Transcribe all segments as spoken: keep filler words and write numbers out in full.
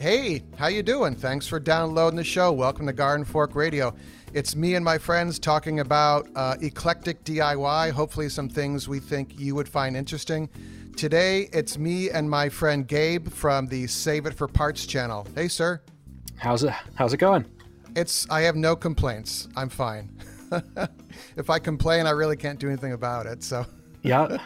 Hey, how you doing? Thanks for downloading the show. Welcome to Garden Fork Radio. It's me and my friends talking about uh, eclectic D I Y, hopefully some things we think you would find interesting. Today, it's me and my friend Gabe from the Save It for Parts channel. Hey, sir. How's it, how's it going? It's, I have no complaints. I'm fine. If I complain, I really can't do anything about it, so. Yeah.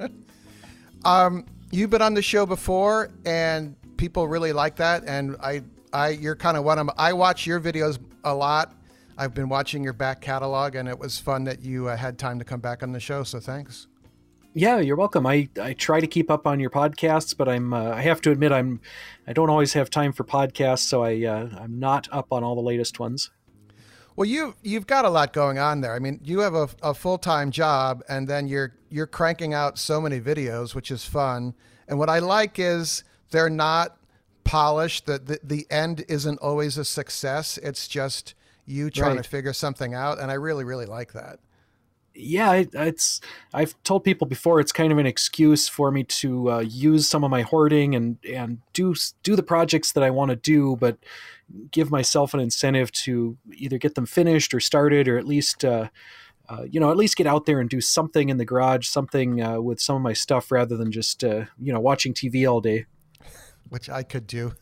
um, you've been on the show before, and people really like that, and I, I, you're kind of one of them. I watch your videos a lot. I've been watching your back catalog, and it was fun that you uh, had time to come back on the show, so thanks. Yeah, you're welcome. I, I try to keep up on your podcasts, but I'm uh, I have to admit I'm I don't always have time for podcasts, so I uh, I'm not up on all the latest ones. Well, you you've got a lot going on there. I mean, you have a, a full-time job, and then you're you're cranking out so many videos, which is fun. And what I like is they're not polished. The the, the end isn't always a success. It's just you trying right. to figure something out, and I really really like that. Yeah, it, it's. I've told people before it's kind of an excuse for me to uh, use some of my hoarding and and do do the projects that I want to do, but give myself an incentive to either get them finished or started, or at least uh, uh, you know at least get out there and do something in the garage, something uh, with some of my stuff, rather than just uh, you know watching T V all day, which I could do.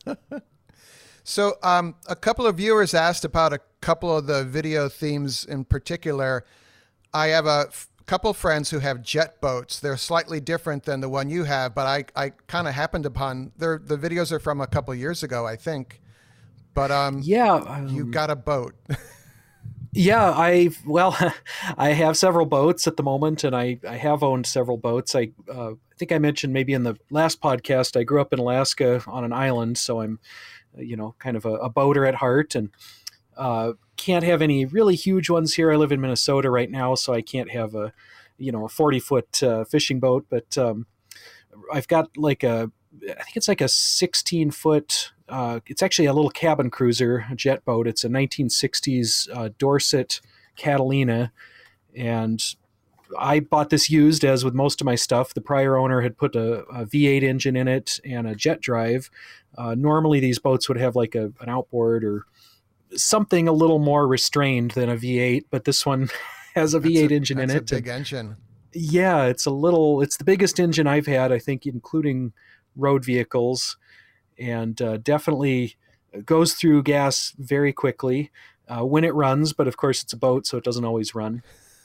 So um, a couple of viewers asked about a couple of the video themes in particular. I have a f- couple friends who have jet boats. They're slightly different than the one you have, but I, I kind of happened upon their the videos are from a couple of years ago, I think. But um, yeah, um, you got a boat. yeah, I well, I have several boats at the moment, and I, I have owned several boats. I uh, I think I mentioned maybe in the last podcast I grew up in Alaska on an island, so I'm you know kind of a, a boater at heart, and uh, can't have any really huge ones here. I live in Minnesota right now, so I can't have a, you know, a forty foot uh, fishing boat, but um, I've got like a, I think it's like a sixteen foot, uh, it's actually a little cabin cruiser, a jet boat. It's a nineteen sixties uh, Dorset Catalina, and I bought this used, as with most of my stuff. The prior owner had put a, a V eight engine in it and a jet drive. Uh, normally these boats would have like a, an outboard or something a little more restrained than a V eight, but this one has a V eight a, engine in it. It's a big engine. Yeah, it's a little, it's the biggest engine I've had, I think, including road vehicles, and uh, definitely goes through gas very quickly uh, when it runs, but of course it's a boat, so it doesn't always run.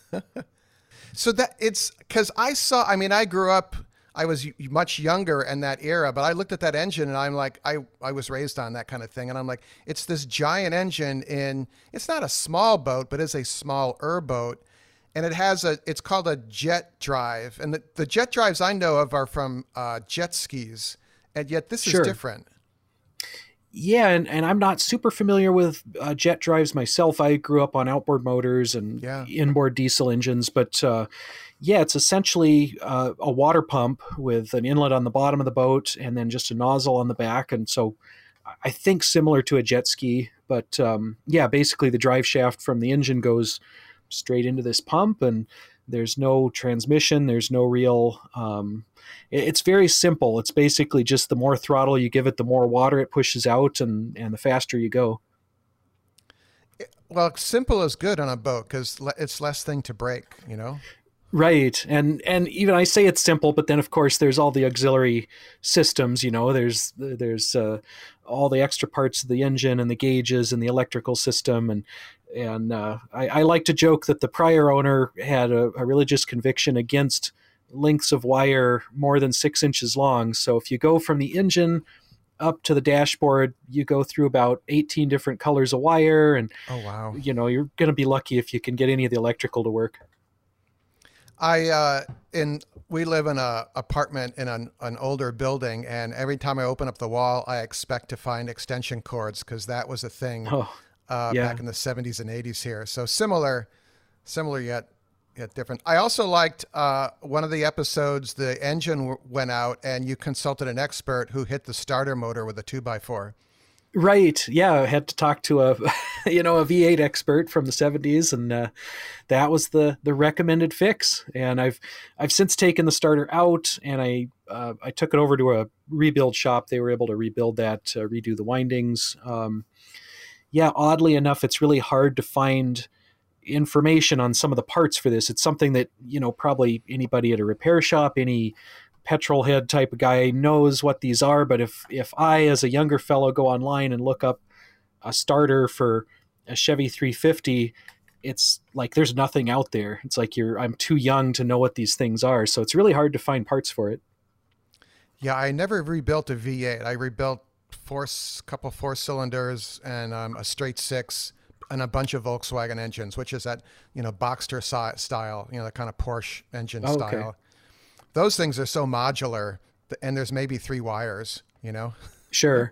So that it's, because I saw, I mean, I grew up, I was much younger in that era, but I looked at that engine and I'm like, I, I was raised on that kind of thing. And I'm like, it's this giant engine in, it's not a small boat, but it's a smaller boat. And it has a, it's called a jet drive. And the, the jet drives I know of are from uh, jet skis. And yet this Sure. is different. Yeah, and, and I'm not super familiar with uh, jet drives myself. I grew up on outboard motors and yeah. inboard diesel engines, but uh, yeah, it's essentially uh, a water pump with an inlet on the bottom of the boat and then just a nozzle on the back. And so I think similar to a jet ski, but um, yeah, basically the drive shaft from the engine goes straight into this pump, and there's no transmission. There's no real, um, it's very simple. It's basically just the more throttle you give it, the more water it pushes out, and, and the faster you go. Well, simple is good on a boat because it's less thing to break, you know? Right. And, and even I say it's simple, but then of course there's all the auxiliary systems, you know, there's, there's uh, all the extra parts of the engine and the gauges and the electrical system. And, and uh, I, I like to joke that the prior owner had a, a religious conviction against lengths of wire more than six inches long. So if you go from the engine up to the dashboard, you go through about eighteen different colors of wire. And, oh, wow. you know, you're going to be lucky if you can get any of the electrical to work. I, uh, in, we live in a apartment in an, an older building, and every time I open up the wall, I expect to find extension cords, because that was a thing Oh, uh, yeah. back in the seventies and eighties here. So similar, similar yet, yet different. I also liked uh, one of the episodes, the engine w- went out and you consulted an expert who hit the starter motor with a two by four. Right. Yeah. I had to talk to a, you know, a V eight expert from the seventies, and uh, that was the the recommended fix. And I've I've since taken the starter out, and I uh, I took it over to a rebuild shop. They were able to rebuild that, uh, redo the windings. Um, yeah. Oddly enough, it's really hard to find information on some of the parts for this. It's something that, you know, probably anybody at a repair shop, any petrol head type of guy knows what these are. But if if I, as a younger fellow, go online and look up a starter for a Chevy three fifty, it's like there's nothing out there. It's like you're I'm too young to know what these things are, so it's really hard to find parts for it. Yeah, I never rebuilt a V eight. I rebuilt four, couple four cylinders and um, a straight six and a bunch of Volkswagen engines, which is that, you know, Boxster si- style, you know, the kind of Porsche engine Oh, style. okay. Those things are so modular, and there's maybe three wires, you know. Sure.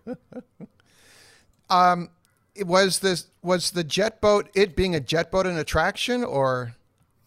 Um, it was this was the jet boat, it being a jet boat, an attraction, or?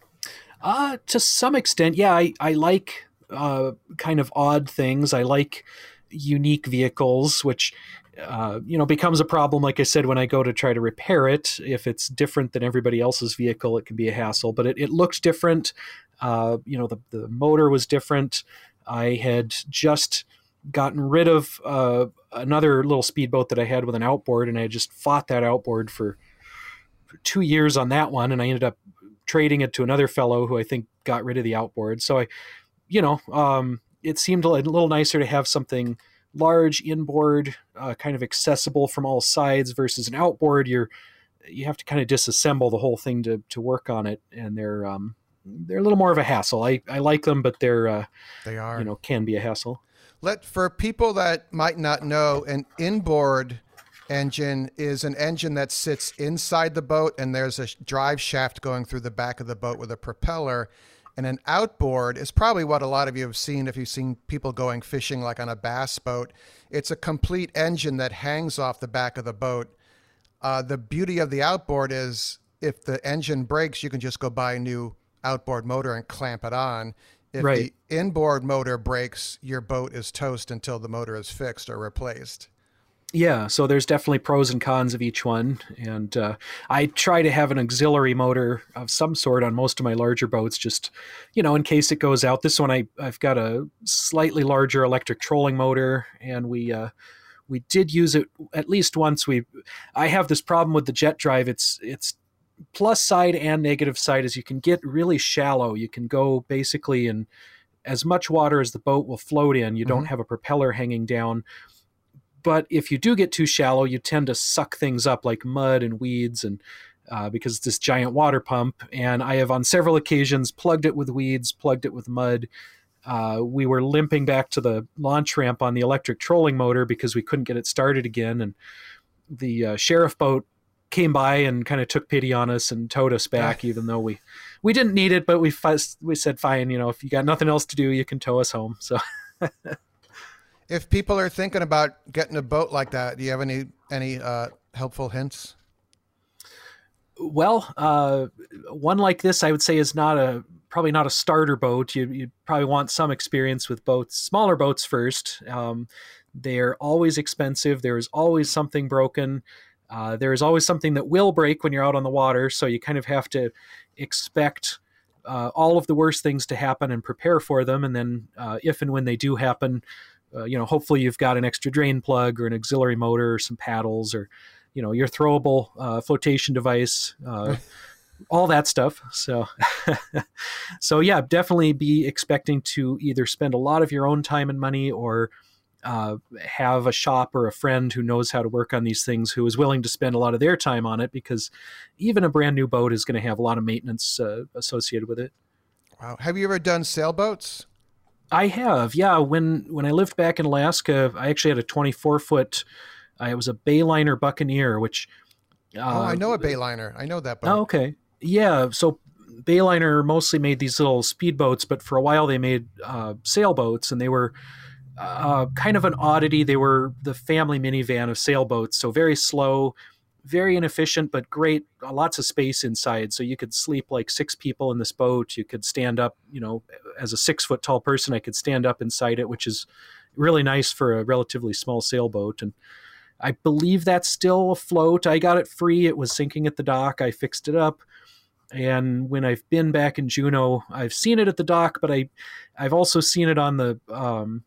Uh, to some extent, yeah. I, I like uh, kind of odd things. I like unique vehicles, which, uh, you know, becomes a problem, like I said, when I go to try to repair it. If it's different than everybody else's vehicle, it can be a hassle. But it, it looked different. Uh, you know, the, the motor was different. I had just gotten rid of uh, another little speedboat that I had with an outboard, and I just fought that outboard for, for two years on that one, and I ended up trading it to another fellow who I think got rid of the outboard. So I, you know, um, it seemed a little nicer to have something large, inboard, uh, kind of accessible from all sides versus an outboard. You're you have to kind of disassemble the whole thing to to work on it, and they're um, they're a little more of a hassle. I, I like them, but they're uh, They are, you know, can be a hassle. Let for people that might not know, an inboard engine is an engine that sits inside the boat, and there's a drive shaft going through the back of the boat with a propeller. And an outboard is probably what a lot of you have seen if you've seen people going fishing, like on a bass boat. It's a complete engine that hangs off the back of the boat. Uh, the beauty of the outboard is if the engine breaks, you can just go buy a new outboard motor and clamp it on. If Right. the inboard motor breaks, your boat is toast until the motor is fixed or replaced. Yeah, so there's definitely pros and cons of each one, and uh, I try to have an auxiliary motor of some sort on most of my larger boats, just, you know, in case it goes out. This one, I, I've got a slightly larger electric trolling motor, and we uh, we did use it at least once. We I have this problem with the jet drive. It's it's plus side and negative side as you can get really shallow. You can go basically in as much water as the boat will float in. You don't Mhm. have a propeller hanging down. But if you do get too shallow, you tend to suck things up like mud and weeds, and uh, because it's this giant water pump. And I have on several occasions plugged it with weeds, plugged it with mud. Uh, we were limping back to the launch ramp on the electric trolling motor because we couldn't get it started again. And the uh, sheriff boat came by and kind of took pity on us and towed us back, even though we, we didn't need it. But we fuss, we said, fine, you know, if you got nothing else to do, you can tow us home. So. If people are thinking about getting a boat like that, do you have any any uh, helpful hints? Well, uh, one like this, I would say, is not a probably not a starter boat. You you probably want some experience with boats, smaller boats first. Um, they're always expensive. There is always something broken. Uh, there is always something that will break when you're out on the water. So you kind of have to expect uh, all of the worst things to happen and prepare for them. And then uh, if and when they do happen, uh, you know, hopefully you've got an extra drain plug or an auxiliary motor or some paddles or, you know, your throwable uh, flotation device, uh, all that stuff. So, so yeah, definitely be expecting to either spend a lot of your own time and money or uh, have a shop or a friend who knows how to work on these things, who is willing to spend a lot of their time on it, because even a brand new boat is going to have a lot of maintenance uh, associated with it. Wow. Have you ever done sailboats? I have, yeah. When when I lived back in Alaska, I actually had a twenty-four foot. Uh, it was a Bayliner Buccaneer, which. Uh, oh, I know a Bayliner. I know that boat. Oh, okay. Yeah. So Bayliner mostly made these little speedboats, but for a while they made uh, sailboats, and they were uh, kind of an oddity. They were the family minivan of sailboats, so very slow, very inefficient, but great. Uh, lots of space inside, so you could sleep like six people in this boat. You could stand up, you know, as a six foot tall person, I could stand up inside it, which is really nice for a relatively small sailboat. And I believe that's still afloat. I got it free. It was sinking at the dock. I fixed it up. And when I've been back in Juneau, I've seen it at the dock, but I, I've also seen it on the, um,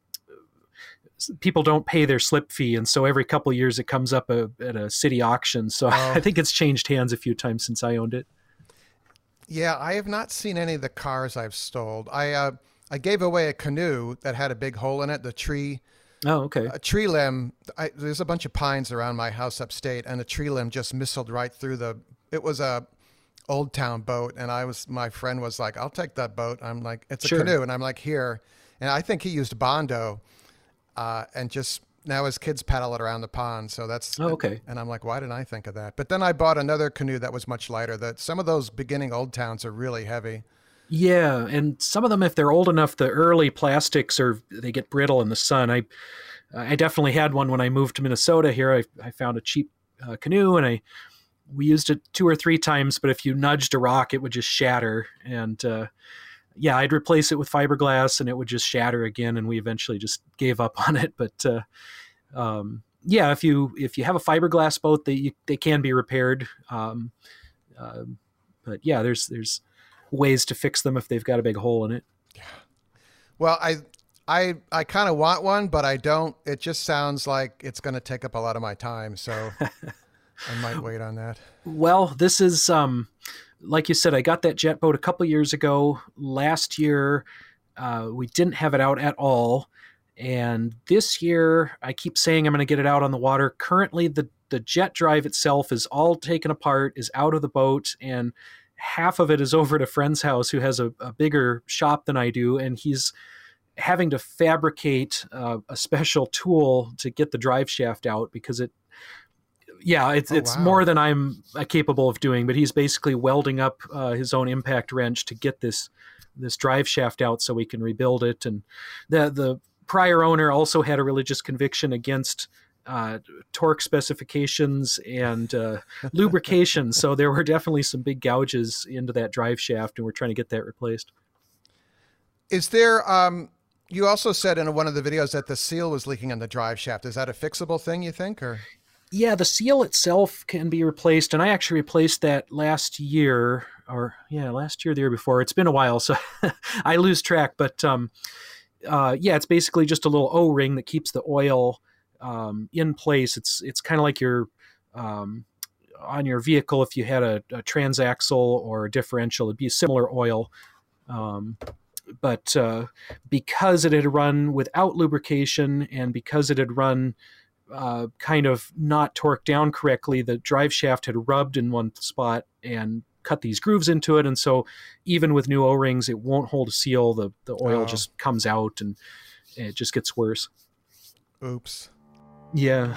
people don't pay their slip fee. And so every couple of years it comes up a, at a city auction. So oh. I think it's changed hands a few times since I owned it. Yeah, I have not seen any of the cars I've stole. I, uh, I gave away a canoe that had a big hole in it, the tree. Oh, okay. A tree limb. I, there's a bunch of pines around my house upstate, and a tree limb just missiled right through the, it was a Old Town boat. And I was, my friend was like, I'll take that boat. I'm like, it's a sure. canoe. And I'm like, here. And I think he used Bondo. Uh, and just now his kids paddle it around the pond. So that's, oh, okay. And I'm like, why didn't I think of that? But then I bought another canoe that was much lighter. That some of those beginning Old Towns are really heavy. Yeah. And some of them, if they're old enough, the early plastics are, they get brittle in the sun. I, I definitely had one when I moved to Minnesota here. I, I found a cheap uh, canoe and I, we used it two or three times, but if you nudged a rock, it would just shatter. And, uh, yeah, I'd replace it with fiberglass and it would just shatter again. And we eventually just gave up on it. But, uh, um, yeah, if you, if you have a fiberglass boat, they, you, they can be repaired. Um, uh, but yeah, there's, there's ways to fix them if they've got a big hole in it. Yeah. Well, I, I, I kind of want one, but I don't. It just sounds like it's going to take up a lot of my time. So I might wait on that. Well, this is, um, like you said, I got that jet boat a couple years ago. Last year, uh, we didn't have it out at all. And this year, I keep saying I'm going to get it out on the water. Currently, the, the jet drive itself is all taken apart, is out of the boat, and half of it is over at a friend's house who has a, a bigger shop than I do. And he's having to fabricate uh, a special tool to get the drive shaft out because it, yeah, it's, oh, it's wow. more than I'm uh, capable of doing, but he's basically welding up uh, his own impact wrench to get this, this drive shaft out so we can rebuild it. And the, the prior owner also had a religious conviction against uh, torque specifications and uh, lubrication. So there were definitely some big gouges into that drive shaft, and we're trying to get that replaced. Is there, um, you also said in one of the videos that the seal was leaking on the drive shaft. Is that a fixable thing, you think, or? Yeah, the seal itself can be replaced, and I actually replaced that last year, or yeah, last year, the year before. It's been a while, so I lose track. But um, uh, yeah, it's basically just a little O-ring that keeps the oil um, in place. It's it's kind of like your um, on your vehicle if you had a, a transaxle or a differential, it'd be a similar oil. Um, but uh, because it had run without lubrication and because it had run Uh, kind of not torqued down correctly, the drive shaft had rubbed in one spot and cut these grooves into it. And so even with new O-rings, it won't hold a seal. The, the oil oh. just comes out and, and it just gets worse. Oops. Yeah.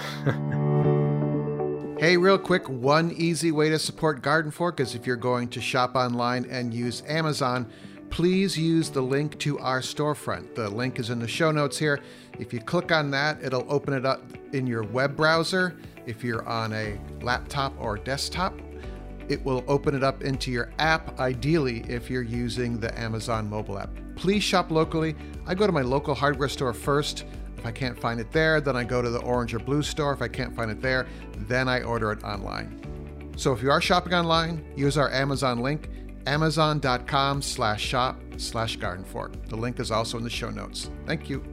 Hey, real quick, one easy way to support Garden Fork is if you're going to shop online and use Amazon, please use the link to our storefront. The link is in the show notes here. If you click on that, it'll open it up in your web browser. If you're on a laptop or desktop, it will open it up into your app, ideally if you're using the Amazon mobile app. Please shop locally. I go to my local hardware store first. If I can't find it there, then I go to the orange or blue store. If I can't find it there, then I order it online. So if you are shopping online, use our Amazon link, amazon.com slash shop slash garden fork. The link is also in the show notes. Thank you.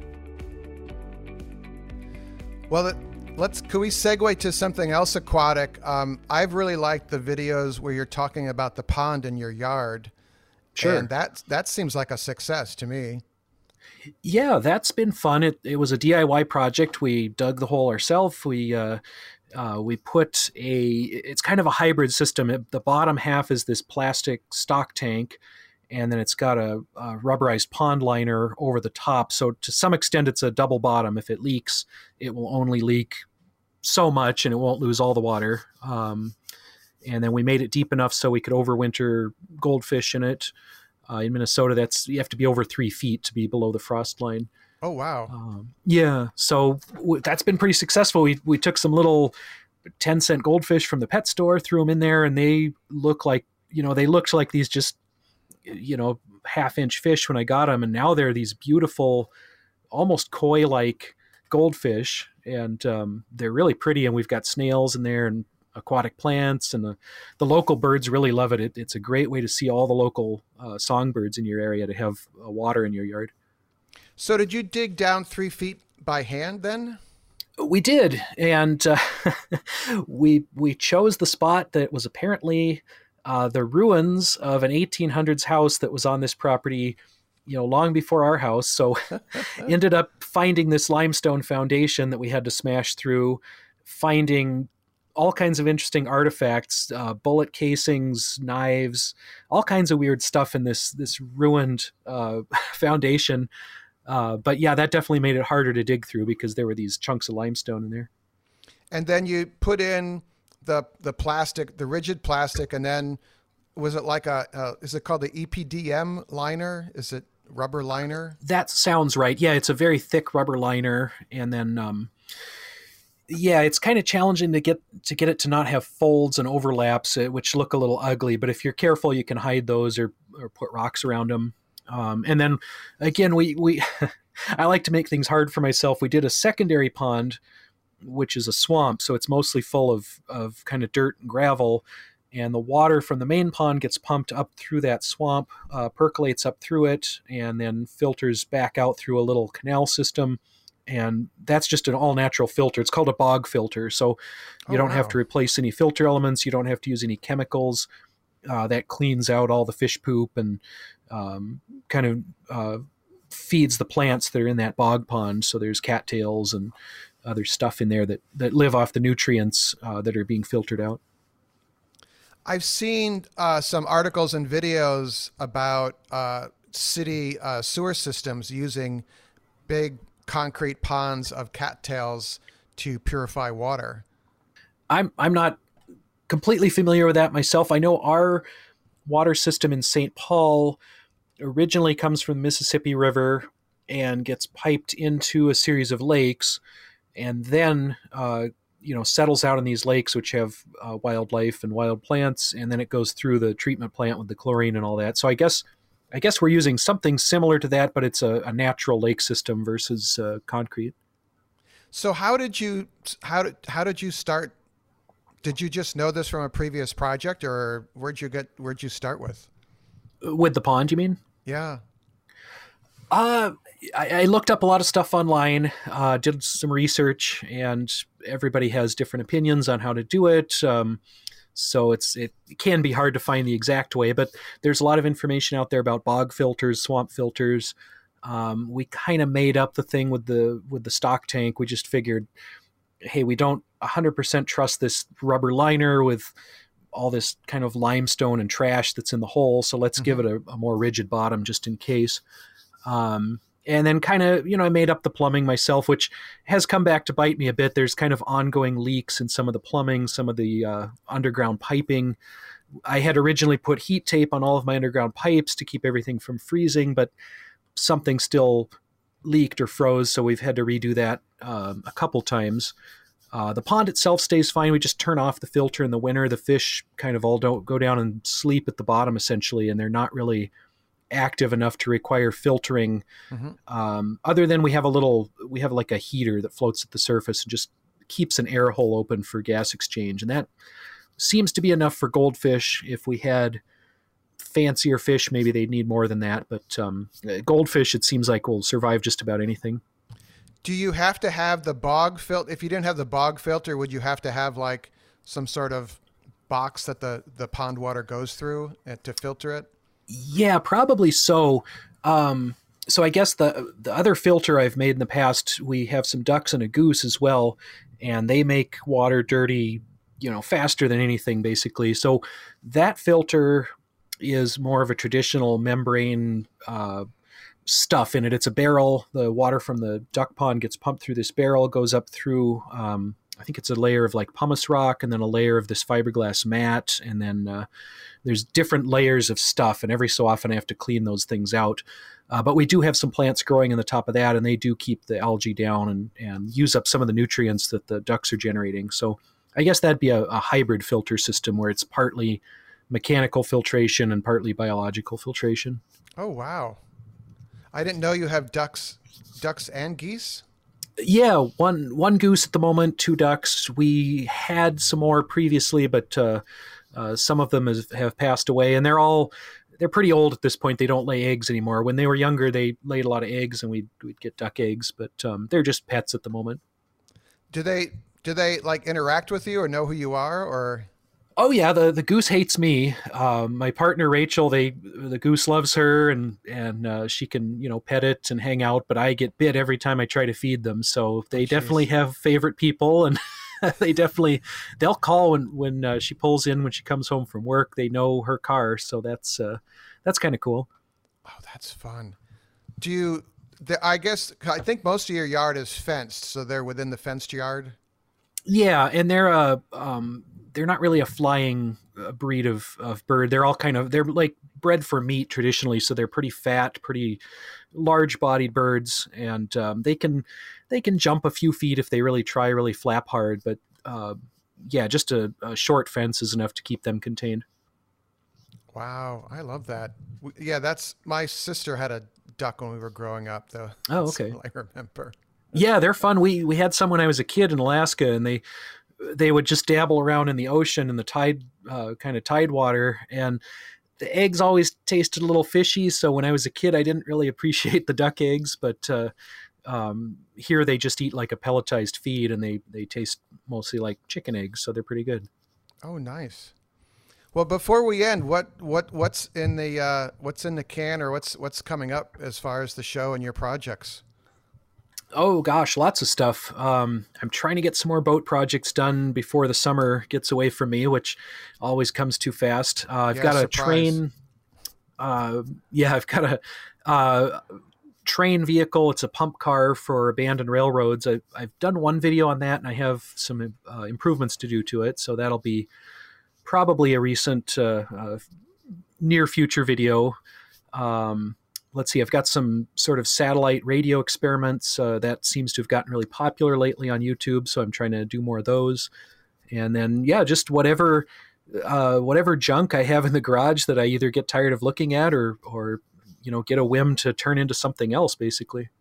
Well, let's, could we segue to something else aquatic? Um, I've really liked the videos where you're talking about the pond in your yard. Sure. And that, that seems like a success to me. Yeah, that's been fun. It, it was a D I Y project. We dug the hole ourselves. We, uh, Uh, we put a, it's kind of a hybrid system. It, the bottom half is this plastic stock tank, and then it's got a, a rubberized pond liner over the top. So to some extent, it's a double bottom. If it leaks, it will only leak so much and it won't lose all the water. Um, and then we made it deep enough so we could overwinter goldfish in it. Uh, in Minnesota, that's, you have to be over three feet to be below the frost line. Oh, wow. Um, yeah. So w- that's been pretty successful. We we took some little ten cent goldfish from the pet store, threw them in there, and they look like, you know, they looked like these just, you know, half inch fish when I got them. And now they're these beautiful, almost koi-like goldfish, and um, they're really pretty. And we've got snails in there and aquatic plants, and the, the local birds really love it. it. It's a great way to see all the local uh, songbirds in your area to have uh, water in your yard. So did you dig down three feet by hand then? We did, and uh, we we chose the spot that was apparently uh, the ruins of an eighteen hundreds house that was on this property, you know, long before our house. So ended up finding this limestone foundation that we had to smash through, finding all kinds of interesting artifacts, uh, bullet casings, knives, all kinds of weird stuff in this this ruined uh, foundation. Uh, but yeah, that definitely made it harder to dig through because there were these chunks of limestone in there. And then you put in the the plastic, the rigid plastic, and then was it like a, uh, is it called the E P D M liner? Is it rubber liner? That sounds right. Yeah, it's a very thick rubber liner. And then, um, yeah, it's kind of challenging to get to get it to not have folds and overlaps, uh, which look a little ugly. But if you're careful, you can hide those or, or put rocks around them. Um, and then again, we, we I like to make things hard for myself. We did a secondary pond, which is a swamp. So it's mostly full of, of kind of dirt and gravel. And the water from the main pond gets pumped up through that swamp, uh, percolates up through it, and then filters back out through a little canal system. And that's just an all-natural filter. It's called a bog filter. So you oh, don't wow. have to replace any filter elements. You don't have to use any chemicals. Uh, that cleans out all the fish poop and um, kind of uh, feeds the plants that are in that bog pond. So there's cattails and other stuff in there that, that live off the nutrients uh, that are being filtered out. I've seen uh, some articles and videos about uh, city uh, sewer systems using big concrete ponds of cattails to purify water. I'm I'm not completely familiar with that myself. I know our water system in Saint Paul originally comes from the Mississippi River and gets piped into a series of lakes, and then uh, you know settles out in these lakes, which have uh, wildlife and wild plants, and then it goes through the treatment plant with the chlorine and all that. So I guess I guess we're using something similar to that, but it's a, a natural lake system versus uh, concrete. So how did you how did how did you start? Did you just know this from a previous project, or where'd you get where'd you start with? With the pond, you mean? Yeah. Uh, I, I looked up a lot of stuff online, uh, did some research, and everybody has different opinions on how to do it. Um, so it's it can be hard to find the exact way, but there's a lot of information out there about bog filters, swamp filters. Um, we kind of made up the thing with the with the stock tank. We just figured, hey, we don't one hundred percent trust this rubber liner with all this kind of limestone and trash that's in the hole. So let's mm-hmm. give it a, a more rigid bottom just in case. Um, and then kind of, you know, I made up the plumbing myself, which has come back to bite me a bit. There's kind of ongoing leaks in some of the plumbing, some of the uh, underground piping. I had originally put heat tape on all of my underground pipes to keep everything from freezing, but something still leaked or froze. So we've had to redo that um, a couple times. Uh, the pond itself stays fine. We just turn off the filter in the winter. The fish kind of all don't go down and sleep at the bottom essentially, and they're not really active enough to require filtering. Mm-hmm. Um, other than we have a little, we have like a heater that floats at the surface and just keeps an air hole open for gas exchange. And that seems to be enough for goldfish. If we had fancier fish, maybe they'd need more than that. But um, goldfish, it seems like, will survive just about anything. Do you have to have the bog filter? If you didn't have the bog filter, would you have to have like some sort of box that the, the pond water goes through to filter it? Yeah, probably so. Um, so I guess the the other filter I've made in the past, we have some ducks and a goose as well, and they make water dirty, you know, faster than anything basically. So that filter is more of a traditional membrane uh stuff in it. It's a barrel. The water from the duck pond gets pumped through this barrel, goes up through, um, I think it's a layer of like pumice rock, and then a layer of this fiberglass mat. And then uh, there's different layers of stuff. And every so often I have to clean those things out. Uh, but we do have some plants growing in the top of that, and they do keep the algae down and, and use up some of the nutrients that the ducks are generating. So I guess that'd be a, a hybrid filter system where it's partly mechanical filtration and partly biological filtration. Oh, wow. I didn't know you have ducks, ducks and geese. Yeah, one one goose at the moment, two ducks. We had some more previously, but uh, uh, some of them has, have passed away, and they're all they're pretty old at this point. They don't lay eggs anymore. When they were younger, they laid a lot of eggs, and we'd we'd get duck eggs, but um, they're just pets at the moment. Do they do they like interact with you or know who you are or? Oh yeah, the, the goose hates me. Um, my partner Rachel, they the goose loves her, and and uh, she can you know pet it and hang out. But I get bit every time I try to feed them. So they Jeez. definitely have favorite people, and they definitely they'll call when when uh, she pulls in when she comes home from work. They know her car, so that's uh, that's kind of cool. Oh, that's fun. Do you? The, I guess I think most of your yard is fenced, so they're within the fenced yard. Yeah, and they're a um, they're not really a flying uh, breed of, of bird. They're all kind of they're like bred for meat traditionally, so they're pretty fat, pretty large-bodied birds, and um, they can they can jump a few feet if they really try, really flap hard. But uh, yeah, just a, a short fence is enough to keep them contained. Wow, I love that. Yeah, that's my sister had a duck when we were growing up, though. Oh, okay. I remember. Yeah, they're fun. We we had some when I was a kid in Alaska, and they they would just dabble around in the ocean in the tide uh, kind of tide water, and the eggs always tasted a little fishy. So when I was a kid, I didn't really appreciate the duck eggs, but uh, um, here they just eat like a pelletized feed, and they they taste mostly like chicken eggs, so they're pretty good. Oh, nice. Well, before we end, what what what's in the uh, what's in the can, or what's what's coming up as far as the show and your projects? Oh gosh, lots of stuff. Um, I'm trying to get some more boat projects done before the summer gets away from me, which always comes too fast. Uh, I've Yeah, got a surprise. train. Uh, yeah, I've got a uh, train vehicle. It's a pump car for abandoned railroads. I, I've done one video on that, and I have some uh, improvements to do to it. So that'll be probably a recent, uh, uh, near future video. Um, Let's see, I've got some sort of satellite radio experiments uh, that seems to have gotten really popular lately on YouTube, so I'm trying to do more of those. And then, yeah, just whatever uh, whatever junk I have in the garage that I either get tired of looking at or, or you know, get a whim to turn into something else, basically.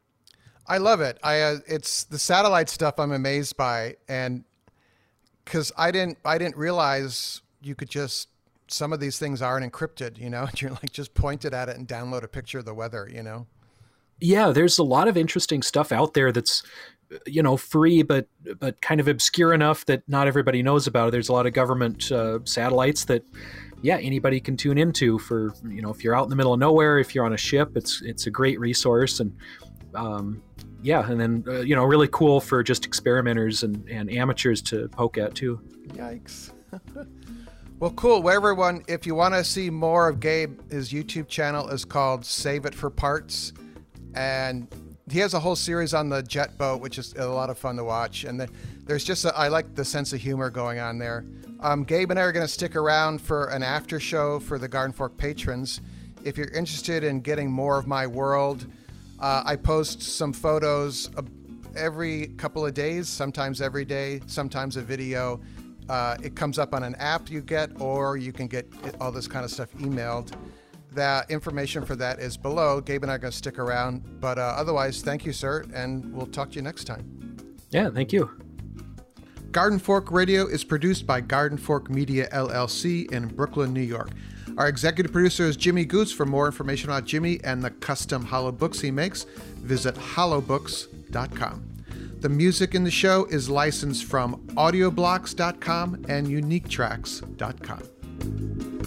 I love it. I uh, it's the satellite stuff I'm amazed by, and because I didn't I didn't realize you could just. Some of these things aren't encrypted, you know, you're like just point it at it and download a picture of the weather, you know? Yeah, there's a lot of interesting stuff out there that's, you know, free, but but kind of obscure enough that not everybody knows about it. There's a lot of government uh, satellites that, yeah, anybody can tune into for, you know, if you're out in the middle of nowhere, if you're on a ship, it's it's a great resource. And um, yeah, and then, uh, you know, really cool for just experimenters and, and amateurs to poke at too. Yikes. Well, cool. Well, everyone, if you want to see more of Gabe, his YouTube channel is called Save It for Parts. And he has a whole series on the jet boat, which is a lot of fun to watch. And the, there's just, a, I like the sense of humor going on there. Um, Gabe and I are going to stick around for an after show for the Garden Fork patrons. If you're interested in getting more of my world, uh, I post some photos every couple of days, sometimes every day, sometimes a video. Uh, it comes up on an app you get, or you can get all this kind of stuff emailed. The information for that is below. Gabe and I are going to stick around. But uh, otherwise, thank you, sir, and we'll talk to you next time. Yeah, thank you. Garden Fork Radio is produced by Garden Fork Media, L L C in Brooklyn, New York. Our executive producer is Jimmy Goose. For more information about Jimmy and the custom hollow books he makes, visit hollow books dot com. The music in the show is licensed from audioblocks dot com and unique tracks dot com.